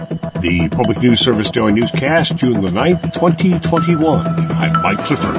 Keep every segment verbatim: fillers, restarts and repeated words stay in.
The Public News Service Daily Newscast, June the ninth, twenty twenty-one. I'm Mike Clifford.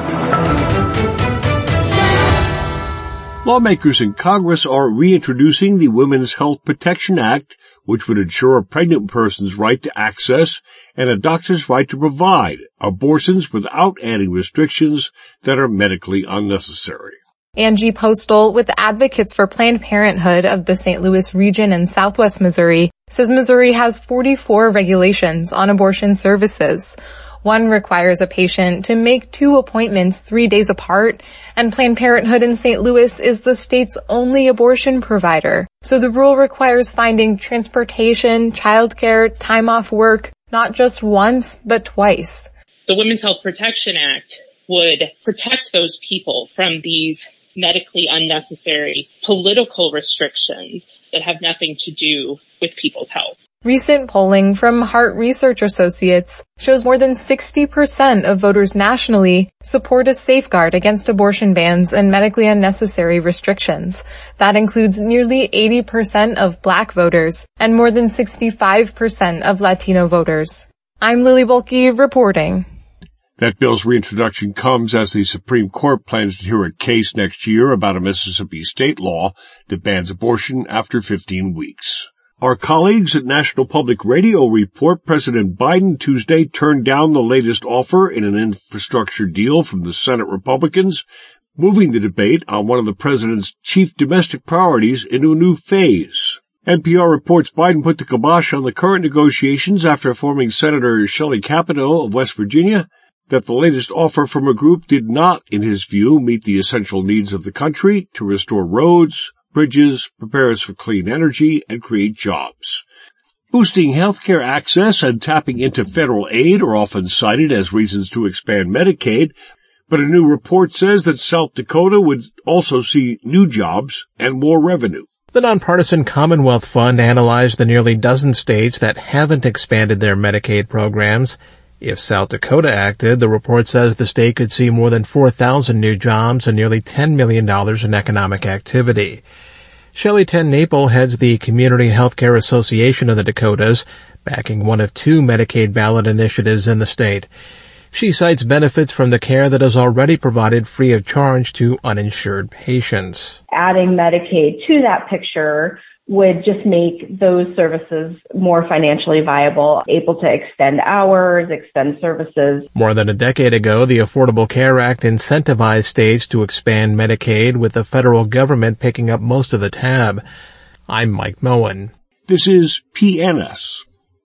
Lawmakers in Congress are reintroducing the Women's Health Protection Act, which would ensure a pregnant person's right to access and a doctor's right to provide abortions without adding restrictions that are medically unnecessary. Angie Postal, with Advocates for Planned Parenthood of the Saint Louis region in southwest Missouri, says Missouri has forty-four regulations on abortion services. One requires a patient to make two appointments three days apart, and Planned Parenthood in Saint Louis is the state's only abortion provider. So the rule requires finding transportation, childcare, time off work, not just once, but twice. The Women's Health Protection Act would protect those people from these medically unnecessary political restrictions that have nothing to do with people's health. Recent polling from Heart Research Associates shows more than sixty percent of voters nationally support a safeguard against abortion bans and medically unnecessary restrictions. That includes nearly eighty percent of Black voters and more than sixty-five percent of Latino voters. I'm Lily Bulkey reporting. That bill's reintroduction comes as the Supreme Court plans to hear a case next year about a Mississippi state law that bans abortion after fifteen weeks. Our colleagues at National Public Radio report President Biden Tuesday turned down the latest offer in an infrastructure deal from the Senate Republicans, moving the debate on one of the president's chief domestic priorities into a new phase. N P R reports Biden put the kibosh on the current negotiations after informing Senator Shelley Capito of West Virginia that the latest offer from a group did not, in his view, meet the essential needs of the country to restore roads, bridges, prepare us for clean energy, and create jobs. Boosting healthcare access and tapping into federal aid are often cited as reasons to expand Medicaid, but a new report says that South Dakota would also see new jobs and more revenue. The nonpartisan Commonwealth Fund analyzed the nearly dozen states that haven't expanded their Medicaid programs. If South Dakota acted, the report says the state could see more than four thousand new jobs and nearly ten million dollars in economic activity. Shelley Ten-Naple heads the Community Healthcare Association of the Dakotas, backing one of two Medicaid ballot initiatives in the state. She cites benefits from the care that is already provided free of charge to uninsured patients. Adding Medicaid to that picture would just make those services more financially viable, able to extend hours, extend services. More than a decade ago, the Affordable Care Act incentivized states to expand Medicaid, with the federal government picking up most of the tab. I'm Mike Moen. This is P N S.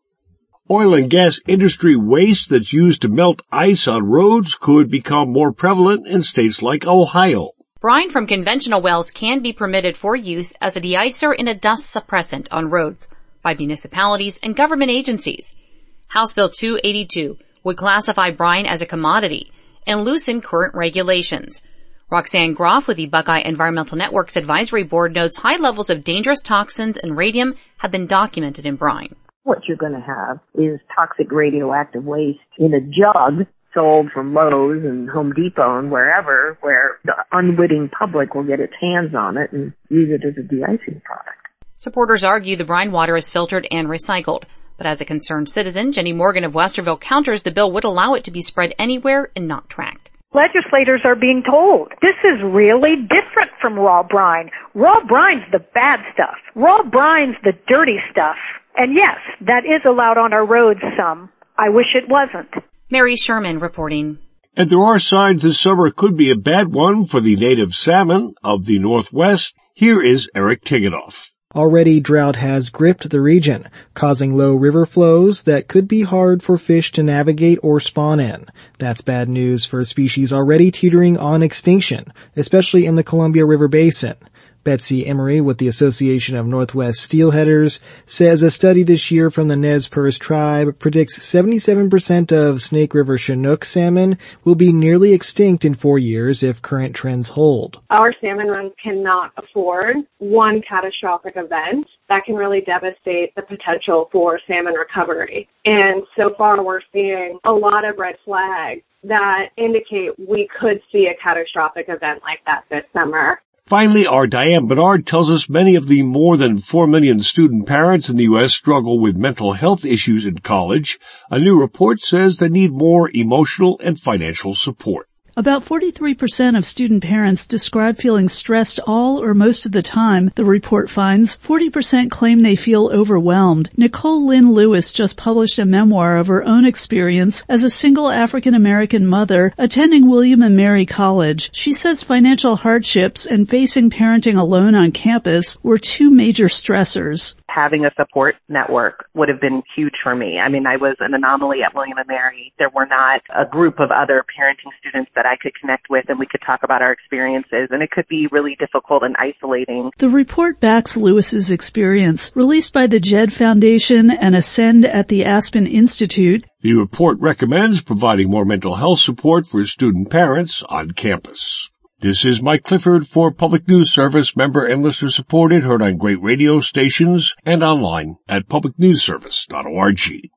Oil and gas industry waste that's used to melt ice on roads could become more prevalent in states like Ohio. Brine from conventional wells can be permitted for use as a de-icer and a dust suppressant on roads by municipalities and government agencies. House Bill two eighty-two would classify brine as a commodity and loosen current regulations. Roxanne Groff with the Buckeye Environmental Network's advisory board notes high levels of dangerous toxins and radium have been documented in brine. What you're going to have is toxic radioactive waste in a jug sold from Lowe's and Home Depot and wherever, where the unwitting public will get its hands on it and use it as a de-icing product. Supporters argue the brine water is filtered and recycled, but as a concerned citizen, Jenny Morgan of Westerville counters the bill would allow it to be spread anywhere and not tracked. Legislators are being told this is really different from raw brine. Raw brine's the bad stuff. Raw brine's the dirty stuff. And yes, that is allowed on our roads some. I wish it wasn't. Mary Sherman reporting. And there are signs this summer could be a bad one for the native salmon of the Northwest. Here is Eric Tiganoff. Already drought has gripped the region, causing low river flows that could be hard for fish to navigate or spawn in. That's bad news for species already teetering on extinction, especially in the Columbia River Basin. Betsy Emery with the Association of Northwest Steelheaders says a study this year from the Nez Perce tribe predicts seventy-seven percent of Snake River Chinook salmon will be nearly extinct in four years if current trends hold. Our salmon runs cannot afford one catastrophic event that can really devastate the potential for salmon recovery. And so far we're seeing a lot of red flags that indicate we could see a catastrophic event like that this summer. Finally, our Diane Bernard tells us many of the more than four million student parents in the U S struggle with mental health issues in college. A new report says they need more emotional and financial support. About forty-three percent of student parents describe feeling stressed all or most of the time, the report finds. forty percent claim they feel overwhelmed. Nicole Lynn Lewis just published a memoir of her own experience as a single African-American mother attending William and Mary College. She says financial hardships and facing parenting alone on campus were two major stressors. Having a support network would have been huge for me. I mean, I was an anomaly at William and Mary. There were not a group of other parenting students that I could connect with and we could talk about our experiences, and it could be really difficult and isolating. The report backs Lewis's experience, released by the Jed Foundation and Ascend at the Aspen Institute. The report recommends providing more mental health support for student parents on campus. This is Mike Clifford for Public News Service, member and listener supported, heard on great radio stations and online at public news service dot org.